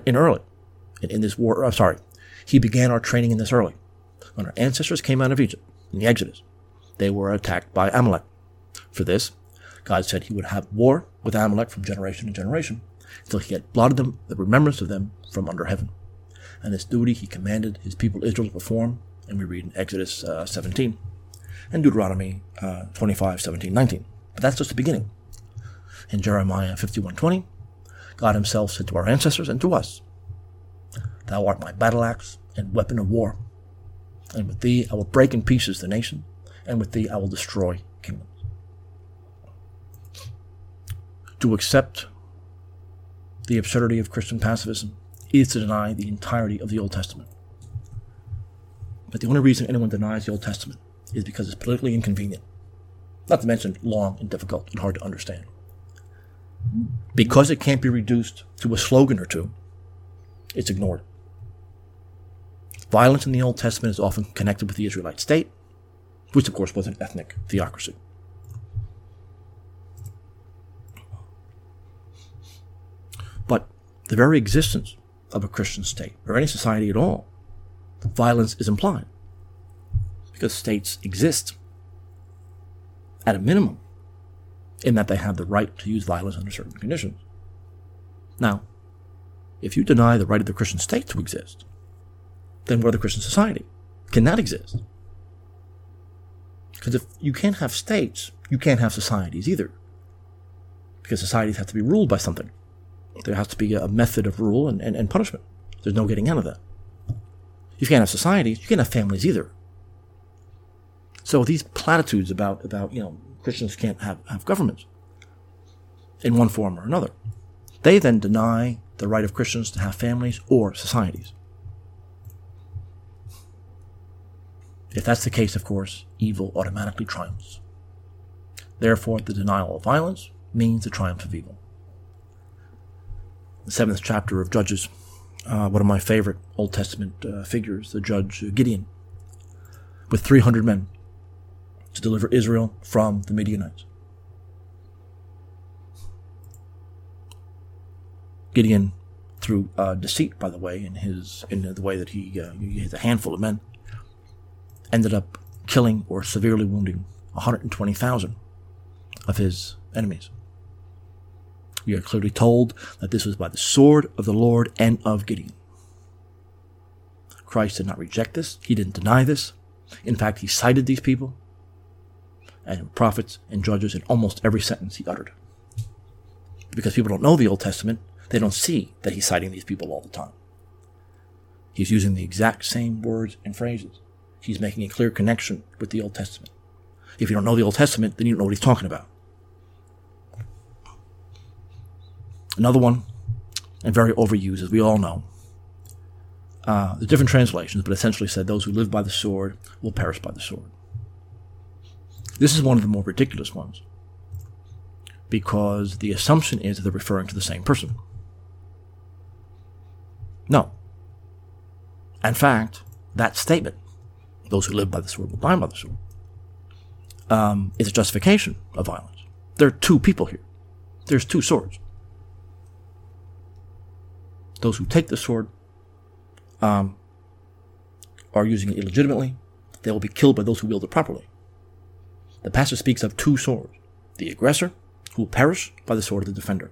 He began our training in this early. When our ancestors came out of Egypt in the Exodus, they were attacked by Amalek. For this, God said he would have war with Amalek from generation to generation until he had blotted them, the remembrance of them, from under heaven. And this duty he commanded his people Israel to perform, and we read in Exodus 17 and Deuteronomy 25, 17, 19. But that's just the beginning. In Jeremiah 51:20, God himself said to our ancestors and to us, 'Thou art my battle axe and weapon of war, and with thee I will break in pieces the nation, and with thee I will destroy kingdoms.'" To accept the absurdity of Christian pacifism is to deny the entirety of the Old Testament. But the only reason anyone denies the Old Testament is because it's politically inconvenient, not to mention long and difficult and hard to understand. Because it can't be reduced to a slogan or two, it's ignored. Violence in the Old Testament is often connected with the Israelite state, which of course was an ethnic theocracy. But the very existence of a Christian state, or any society at all, violence is implied. Because states exist, at a minimum, in that they have the right to use violence under certain conditions. Now, if you deny the right of the Christian state to exist, then we're the Christian society. Can that exist? Because if you can't have states, you can't have societies either. Because societies have to be ruled by something. There has to be a method of rule and punishment. There's no getting out of that. You can't have societies, you can't have families either. So these platitudes about Christians can't have governments in one form or another, They then deny the right of Christians to have families or societies. If that's the case, of course, evil automatically triumphs. Therefore, the denial of violence means the triumph of evil. The 7th chapter of Judges, one of my favorite Old Testament figures, the judge Gideon, with 300 men to deliver Israel from the Midianites. Gideon, through deceit, by the way, in the way that he has a handful of men, ended up killing or severely wounding 120,000 of his enemies. We are clearly told that this was by the sword of the Lord and of Gideon. Christ did not reject this. He didn't deny this. In fact, he cited these people and prophets and judges in almost every sentence he uttered. Because people don't know the Old Testament, they don't see that he's citing these people all the time. He's using the exact same words and phrases. He's making a clear connection with the Old Testament. If you don't know the Old Testament, then you don't know what he's talking about. Another one, and very overused, as we all know, the different translations, but essentially said those who live by the sword will perish by the sword. This is one of the more ridiculous ones, because the assumption is that they're referring to the same person. No. In fact, that statement, those who live by the sword will die by the sword, is a justification of violence. There are two people here. There's two swords. Those who take the sword are using it illegitimately. They will be killed by those who wield it properly. The passage speaks of two swords. The aggressor, who will perish by the sword of the defender.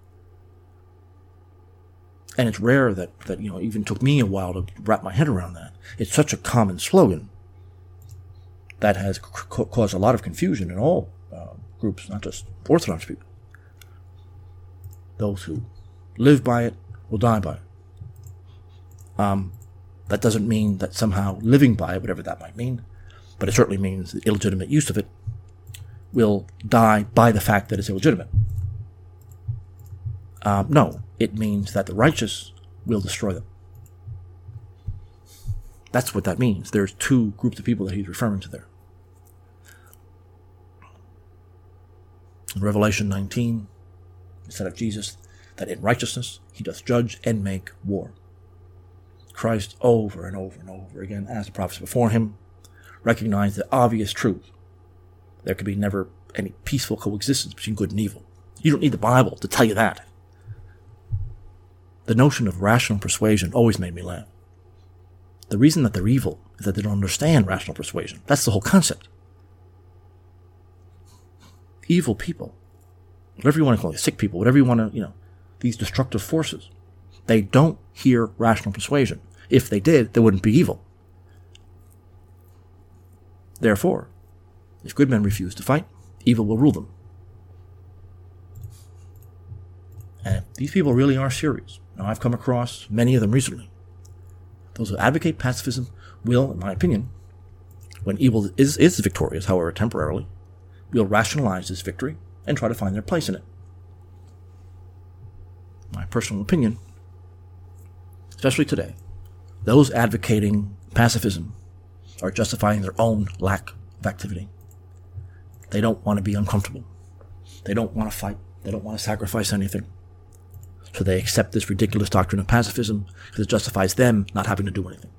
And it's rare that even took me a while to wrap my head around that. It's such a common slogan that has caused a lot of confusion in all groups, not just Orthodox people. Those who live by it will die by it. That doesn't mean that somehow living by it, whatever that might mean, but it certainly means the illegitimate use of it will die by the fact that it's illegitimate. No, it means that the righteous will destroy them. That's what that means. There's two groups of people that he's referring to there. In Revelation 19, it said of Jesus that in righteousness he doth judge and make war. Christ, over and over and over again, as the prophets before him, recognized the obvious truth. There could be never any peaceful coexistence between good and evil. You don't need the Bible to tell you that. The notion of rational persuasion always made me laugh. The reason that they're evil is that they don't understand rational persuasion. That's the whole concept. Evil people, whatever you want to call it, sick people, whatever you want to, these destructive forces, they don't hear rational persuasion. If they did, they wouldn't be evil. Therefore, if good men refuse to fight, evil will rule them. And if these people really are serious, now I've come across many of them recently, those who advocate pacifism will, in my opinion, when evil is victorious, however temporarily, will rationalize this victory and try to find their place in it. My personal opinion, especially today, those advocating pacifism are justifying their own lack of activity. They don't want to be uncomfortable. They don't want to fight. They don't want to sacrifice anything. So they accept this ridiculous doctrine of pacifism because it justifies them not having to do anything.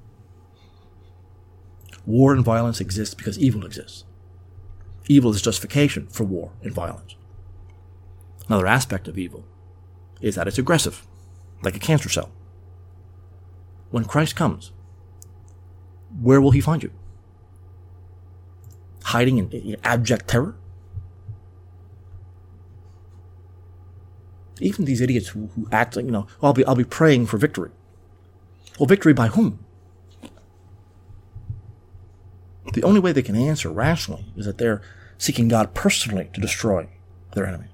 War and violence exist because evil exists. Evil is justification for war and violence. Another aspect of evil is that it's aggressive, like a cancer cell. When Christ comes, where will he find you? Hiding in abject terror? Even these idiots who act like, I'll be praying for victory. Well, victory by whom? The only way they can answer rationally is that they're seeking God personally to destroy their enemy.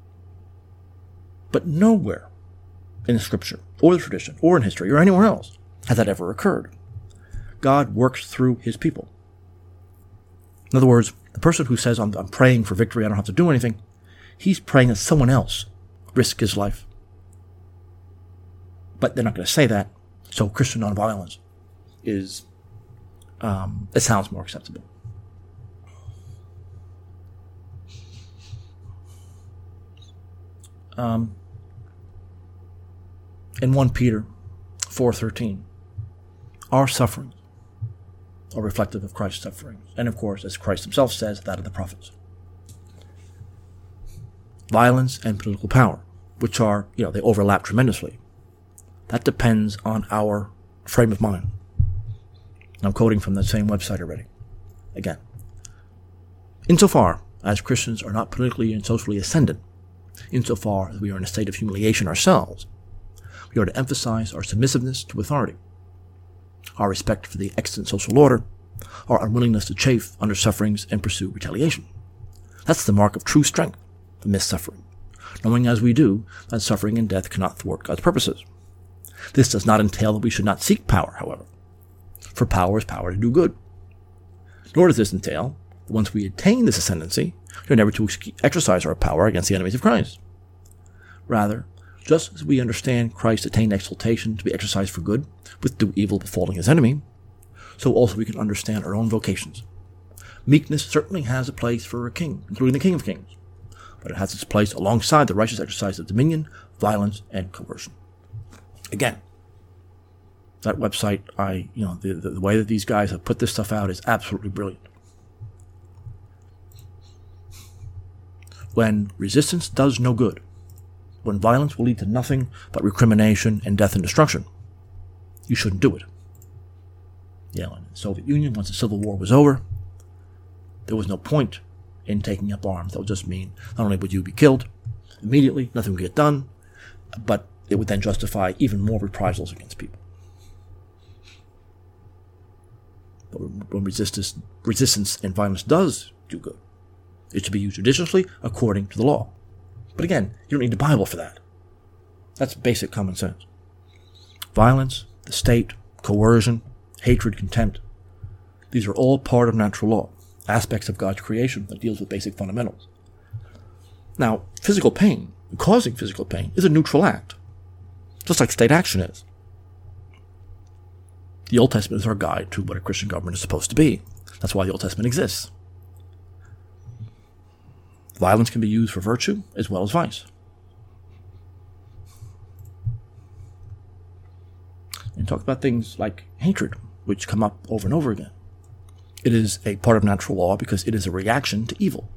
But nowhere in the scripture, or the tradition, or in history, or anywhere else has that ever occurred. God works through his people. In other words, the person who says, I'm praying for victory, I don't have to do anything, he's praying that someone else risk his life But they're not going to say that. So Christian nonviolence is, it sounds more acceptable. In 1 Peter 4:13, our sufferings are reflective of Christ's sufferings. And of course, as Christ himself says, that of the prophets. Violence and political power, which are, they overlap tremendously. That depends on our frame of mind. And I'm quoting from that same website already. Again, insofar as Christians are not politically and socially ascendant, insofar as we are in a state of humiliation ourselves, we are to emphasize our submissiveness to authority, our respect for the extant social order, our unwillingness to chafe under sufferings and pursue retaliation. That's the mark of true strength amidst suffering, knowing as we do that suffering and death cannot thwart God's purposes. This does not entail that we should not seek power, however, for power is power to do good. Nor does this entail that once we attain this ascendancy, we are never to exercise our power against the enemies of Christ. Rather, just as we understand Christ attained exaltation to be exercised for good, with due evil befalling his enemy, so also we can understand our own vocations. Meekness certainly has a place for a king, including the King of Kings, but it has its place alongside the righteous exercise of dominion, violence, and coercion. Again, that website, the way that these guys have put this stuff out is absolutely brilliant. When resistance does no good, when violence will lead to nothing but recrimination and death and destruction, you shouldn't do it. In the Soviet Union, once the Civil War was over, there was no point in taking up arms. That would just mean not only would you be killed immediately, nothing would get done, but it would then justify even more reprisals against people. But when resistance and violence does do good, it should be used judiciously according to the law. But again, you don't need the Bible for that. That's basic common sense. Violence, the state, coercion, hatred, contempt, these are all part of natural law, aspects of God's creation that deals with basic fundamentals. Now, physical pain, causing physical pain, is a neutral act, just like state action is. The Old Testament is our guide to what a Christian government is supposed to be. That's why the Old Testament exists. Violence can be used for virtue as well as vice. And talk about things like hatred, which come up over and over again. It is a part of natural law because it is a reaction to evil.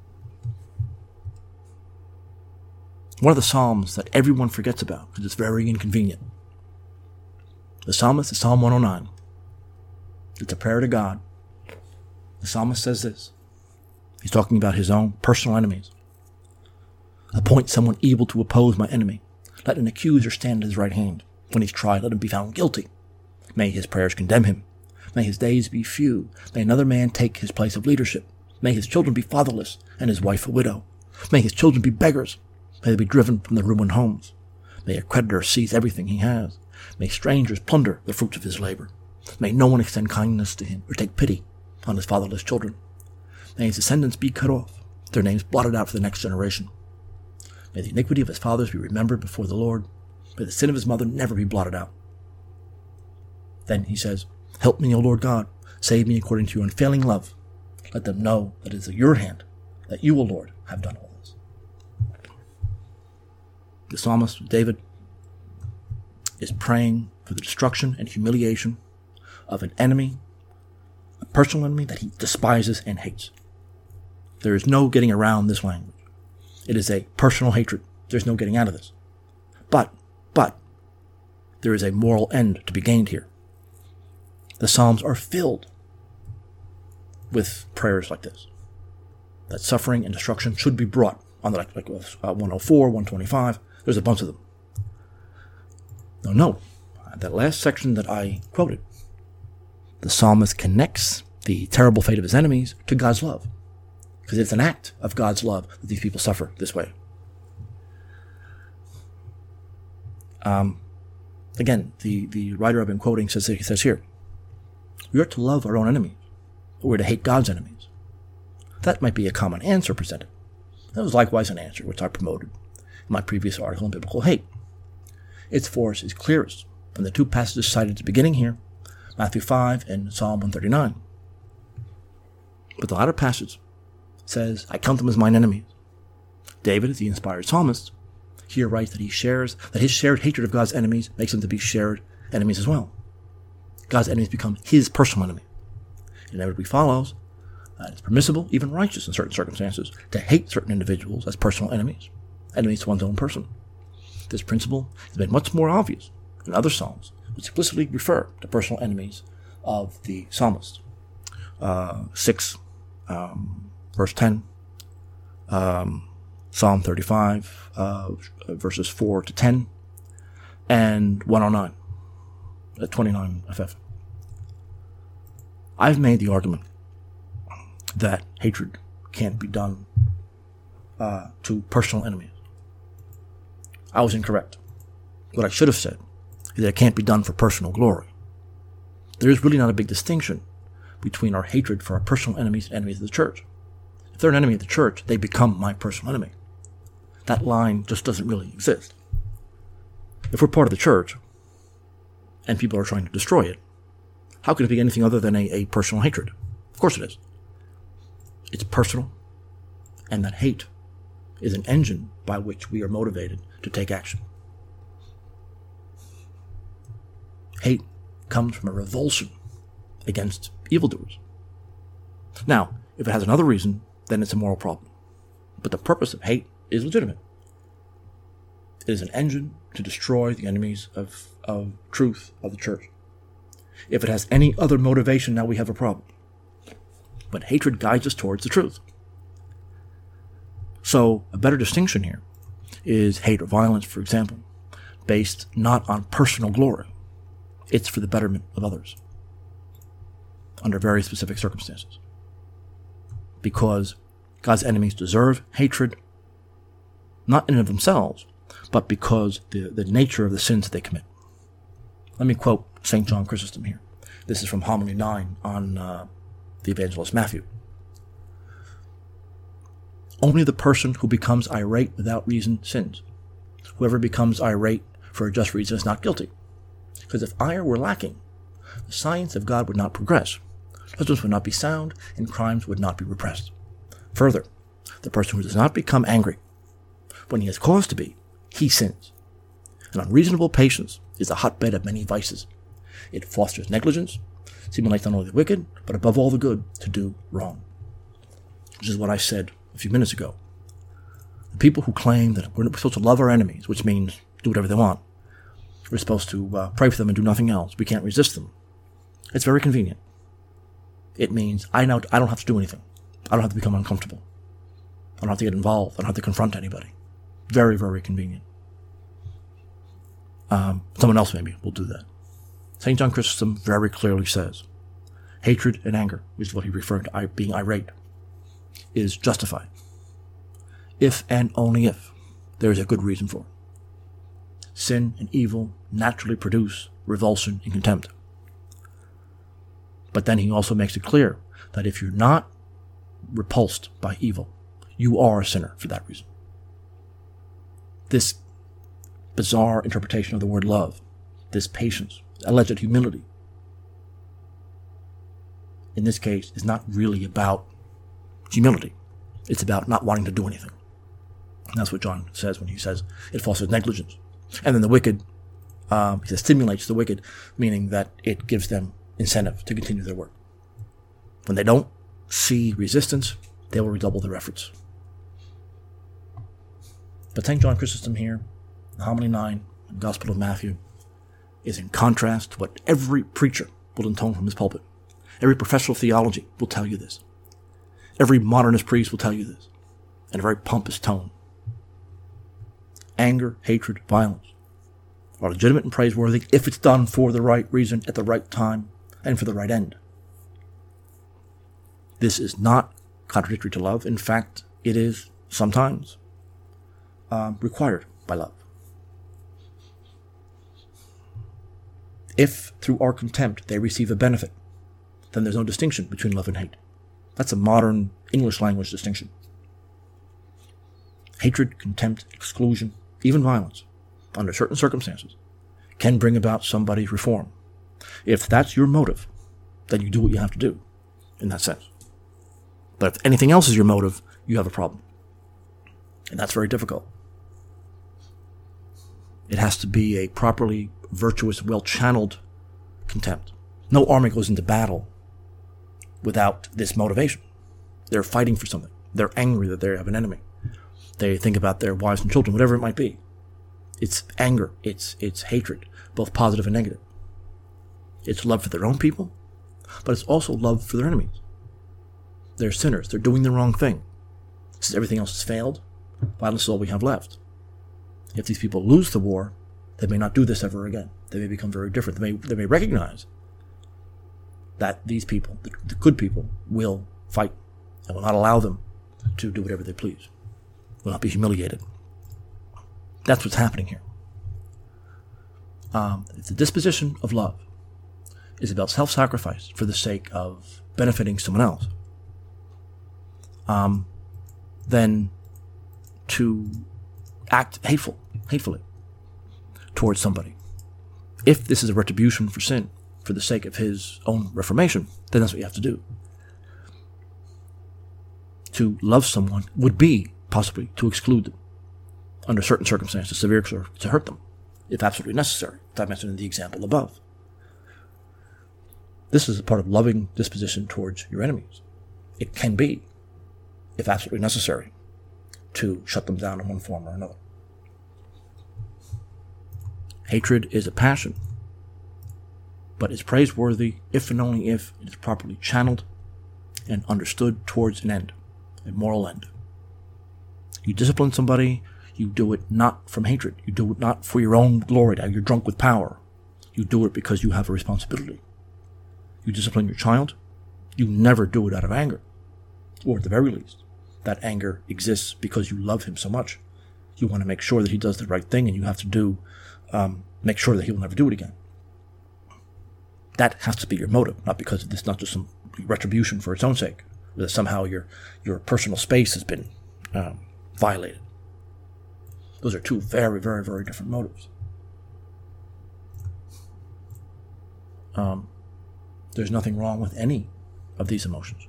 One of the Psalms that everyone forgets about because it's very inconvenient. The psalmist is Psalm 109. It's a prayer to God. The psalmist says this. He's talking about his own personal enemies. Appoint someone evil to oppose my enemy. Let an accuser stand at his right hand. When he's tried, let him be found guilty. May his prayers condemn him. May his days be few. May another man take his place of leadership. May his children be fatherless and his wife a widow. May his children be beggars. May they be driven from their ruined homes. May a creditor seize everything he has. May strangers plunder the fruits of his labor. May no one extend kindness to him or take pity on his fatherless children. May his descendants be cut off, their names blotted out for the next generation. May the iniquity of his fathers be remembered before the Lord. May the sin of his mother never be blotted out. Then he says, help me, O Lord God. Save me according to your unfailing love. Let them know that it is at your hand, that you, O Lord, have done all this. The psalmist, David, is praying for the destruction and humiliation of an enemy, a personal enemy that he despises and hates. There is no getting around this language. It is a personal hatred. There's no getting out of this. But, there is a moral end to be gained here. The Psalms are filled with prayers like this. That suffering and destruction should be brought on like 104, 125. There's a bunch of them. Now note, that last section that I quoted, the psalmist connects the terrible fate of his enemies to God's love. Because it's an act of God's love that these people suffer this way. Again, the writer I've been quoting says here, we are to love our own enemies, but we're to hate God's enemies. That might be a common answer presented. That was likewise an answer which I promoted in my previous article on biblical hate. its force is clearest in the two passages cited at the beginning here, Matthew 5 and Psalm 139. But the latter passage says, I count them as mine enemies. David, the inspired psalmist, here writes that his shared hatred of God's enemies makes them to be shared enemies as well. God's enemies become his personal enemy. It inevitably follows that it's permissible, even righteous in certain circumstances, to hate certain individuals as personal enemies to one's own person. This principle has been much more obvious in other psalms, which explicitly refer to personal enemies of the psalmist. 6, verse 10, Psalm 35, verses 4 to 10, and 109, 29 FF. I've made the argument that hatred can't be done to personal enemies. I was incorrect. What I should have said is that it can't be done for personal glory. There is really not a big distinction between our hatred for our personal enemies and enemies of the church. If they're an enemy of the church, they become my personal enemy. That line just doesn't really exist. If we're part of the church and people are trying to destroy it, how can it be anything other than a personal hatred? Of course it is. It's personal, and that hate is an engine by which we are motivated to take action. Hate comes from a revulsion against evildoers. Now, if it has another reason, then it's a moral problem. But the purpose of hate is legitimate. It is an engine to destroy the enemies of truth of the church. If it has any other motivation, now we have a problem. But hatred guides us towards the truth. So, a better distinction here is hate or violence, for example, based not on personal glory. It's for the betterment of others, under very specific circumstances. Because God's enemies deserve hatred, not in and of themselves, but because the nature of the sins that they commit. Let me quote St. John Chrysostom here. This is from Homily 9 on the Evangelist Matthew. Only the person who becomes irate without reason sins. Whoever becomes irate for a just reason is not guilty. Because if ire were lacking, the science of God would not progress, judgments would not be sound, and crimes would not be repressed. Further, the person who does not become angry when he has cause to be, he sins. An unreasonable patience is a hotbed of many vices. It fosters negligence, stimulates not only the wicked, but above all the good to do wrong. Which is what I said a few minutes ago. The people who claim that we're supposed to love our enemies, which means do whatever they want, we're supposed to pray for them and do nothing else, we can't resist them. It's very convenient. It means I don't have to do anything. I don't have to become uncomfortable. I don't have to get involved. I don't have to confront anybody. Very, very convenient. Someone else maybe will do that. St. John Chrysostom very clearly says, hatred and anger, which is what he referred to being irate, is justified. If and only if there is a good reason for it. Sin and evil naturally produce revulsion and contempt. But then he also makes it clear that if you're not repulsed by evil, you are a sinner for that reason. This bizarre interpretation of the word love, this patience, alleged humility, in this case, is not really about humility. It's about not wanting to do anything. And that's what John says when he says it fosters negligence. And then the wicked, he says, stimulates the wicked, meaning that it gives them incentive to continue their work. When they don't see resistance, they will redouble their efforts. But St. John Chrysostom here, Homily 9, the Gospel of Matthew, is in contrast to what every preacher will intone from his pulpit. Every professor of theology will tell you this. Every modernist priest will tell you this, in a very pompous tone. Anger, hatred, violence are legitimate and praiseworthy if it's done for the right reason, at the right time, and for the right end. This is not contradictory to love. In fact, it is sometimes required by love. If, through our contempt, they receive a benefit, then there's no distinction between love and hate. That's a modern English language distinction. Hatred, contempt, exclusion, even violence under certain circumstances, can bring about somebody's reform. If that's your motive, then you do what you have to do in that sense. But if anything else is your motive, you have a problem. And that's very difficult. It has to be a properly virtuous, well-channeled contempt. No army goes into battle without this motivation. They're fighting for something. They're angry that they have an enemy. They think about their wives and children, whatever it might be. It's anger. It's hatred, both positive and negative. It's love for their own people, but it's also love for their enemies. They're sinners. They're doing the wrong thing. Since everything else has failed, violence is all we have left. If these people lose the war, they may not do this ever again. They may become very different. They may recognize that these people, the good people, will fight and will not allow them to do whatever they please, will not be humiliated. That's what's happening here. If the disposition of love is about self-sacrifice for the sake of benefiting someone else, then to act hatefully towards somebody, if this is a retribution for sin, for the sake of his own reformation, then that's what you have to do. To love someone would be possibly to exclude them under certain circumstances, severe to hurt them, if absolutely necessary, as I mentioned in the example above. This is a part of loving disposition towards your enemies. It can be, if absolutely necessary, to shut them down in one form or another. Hatred is a passion, but is praiseworthy if and only if it is properly channeled and understood towards an end, a moral end. You discipline somebody, you do it not from hatred. You do it not for your own glory, now you're drunk with power. You do it because you have a responsibility. You discipline your child, you never do it out of anger. Or at the very least, that anger exists because you love him so much. You want to make sure that he does the right thing, and you have to make sure that he will never do it again. That has to be your motive, not because of this, not just some retribution for its own sake, that somehow your personal space has been violated. Those are two very, very, very different motives. There's nothing wrong with any of these emotions.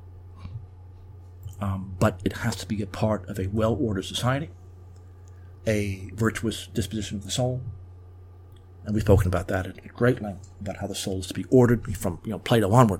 But it has to be a part of a well-ordered society, a virtuous disposition of the soul. And we've spoken about that at great length, about how the soul is to be ordered from Plato onward.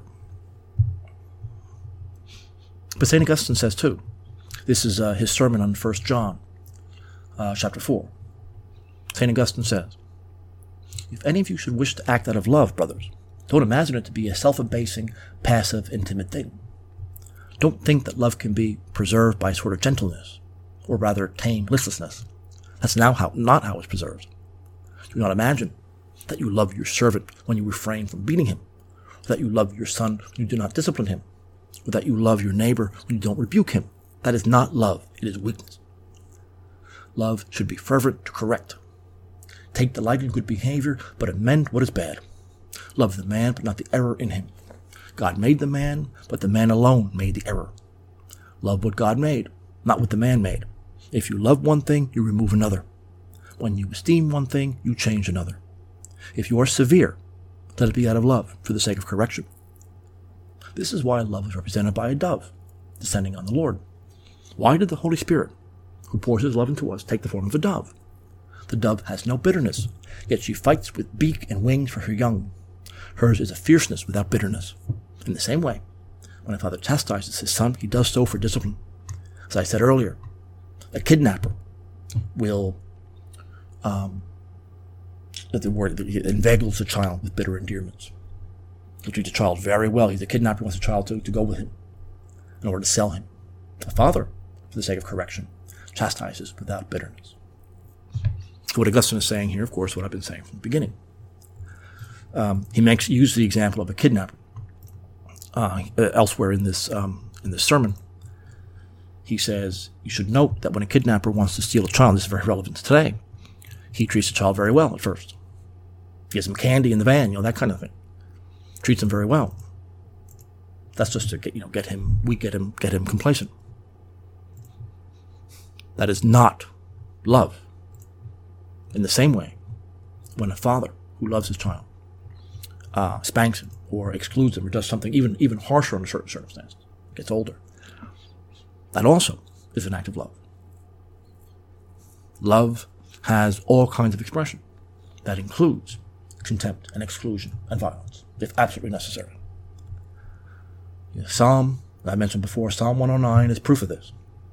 But St. Augustine says too, this is his sermon on 1 John, chapter 4. St. Augustine says, "If any of you should wish to act out of love, brothers, don't imagine it to be a self-abasing, passive, and timid thing. Don't think that love can be preserved by a sort of gentleness, or rather tame listlessness. That's not how it's preserved. Do not imagine that you love your servant when you refrain from beating him, or that you love your son when you do not discipline him, or that you love your neighbor when you don't rebuke him. That is not love, it is weakness. Love should be fervent to correct. Take delight in good behavior, but amend what is bad. Love the man, but not the error in him. God made the man, but the man alone made the error. Love what God made, not what the man made. If you love one thing, you remove another. When you esteem one thing, you change another. If you are severe, let it be out of love, for the sake of correction. This is why love is represented by a dove, descending on the Lord. Why did the Holy Spirit, who pours his love into us, take the form of a dove? The dove has no bitterness, yet she fights with beak and wings for her young. Hers is a fierceness without bitterness. In the same way, when a father chastises his son, he does so for discipline. As I said earlier, a kidnapper will inveigles the child with bitter endearments. He'll treat the child very well. He's a kidnapper, wants the child to go with him in order to sell him. A father, for the sake of correction, chastises without bitterness. What Augustine is saying here, of course, what I've been saying from the beginning. He uses the example of a kidnapper. Elsewhere in this sermon, he says, you should note that when a kidnapper wants to steal a child, this is very relevant to today, he treats the child very well at first. Gives him candy in the van, that kind of thing. Treats him very well. That's just to get him complacent. That is not love. In the same way, when a father who loves his child spanks him or excludes him or does something even harsher under certain circumstances, gets older, that also is an act of love. Love has all kinds of expression. That includes contempt and exclusion and violence, if absolutely necessary. The Psalm, I mentioned before, Psalm 109 is proof of this.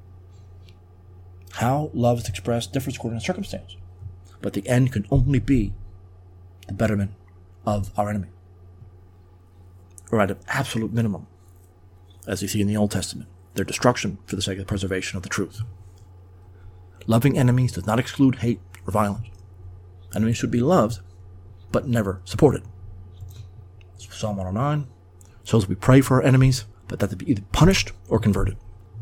How love is expressed differs according to circumstance, but the end can only be the betterment of our enemy, or at an absolute minimum, as we see in the Old Testament, their destruction for the sake of the preservation of the truth. Loving enemies does not exclude hate or violence. Enemies should be loved, but never supported. Psalm 109, so as we pray for our enemies, but that they be either punished or converted.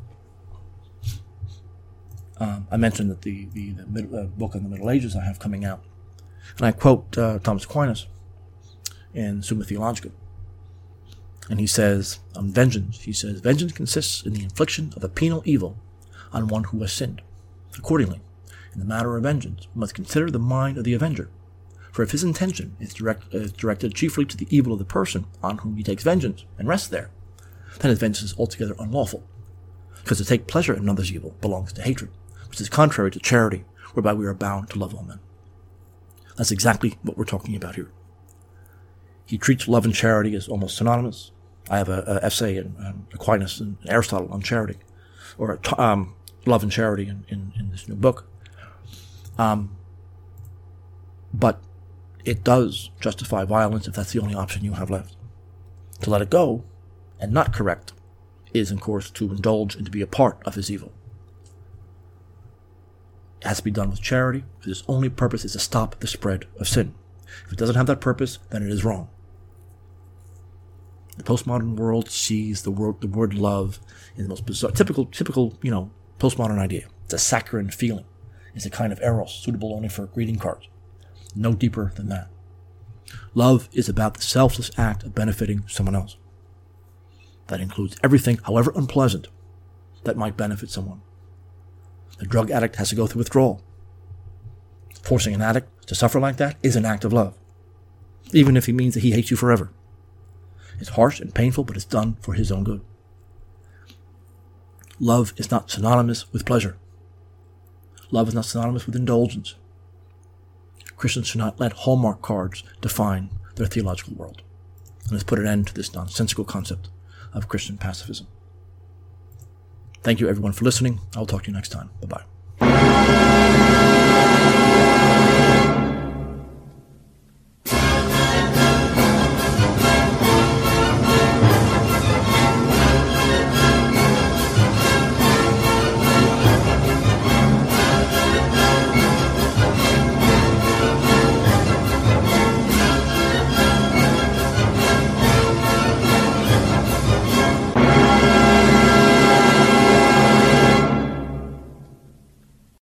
I mentioned that the book of the Middle Ages I have coming out, and I quote Thomas Aquinas in Summa Theologica, and he says, on vengeance, vengeance consists in the infliction of a penal evil on one who has sinned. Accordingly, in the matter of vengeance, we must consider the mind of the avenger, for if his intention is directed chiefly to the evil of the person on whom he takes vengeance and rests there, then his vengeance is altogether unlawful, because to take pleasure in another's evil belongs to hatred, which is contrary to charity, whereby we are bound to love all men. That's exactly what we're talking about here. He treats love and charity as almost synonymous. I have an essay in Aquinas and Aristotle on charity, or love and charity in this new book. But it does justify violence if that's the only option you have left. To let it go and not correct is, of course, to indulge and to be a part of his evil. It has to be done with charity, because its only purpose is to stop the spread of sin. If it doesn't have that purpose, then it is wrong. The postmodern world sees the word love in the most bizarre, typical, postmodern idea. It's a saccharine feeling. It's a kind of eros suitable only for greeting cards. No deeper than that. Love is about the selfless act of benefiting someone else. That includes everything, however unpleasant, that might benefit someone. The drug addict has to go through withdrawal. Forcing an addict to suffer like that is an act of love, even if he means that he hates you forever. It's harsh and painful, but it's done for his own good. Love is not synonymous with pleasure. Love is not synonymous with indulgence. Christians should not let Hallmark cards define their theological world. And let's put an end to this nonsensical concept of Christian pacifism. Thank you, everyone, for listening. I'll talk to you next time. Bye-bye.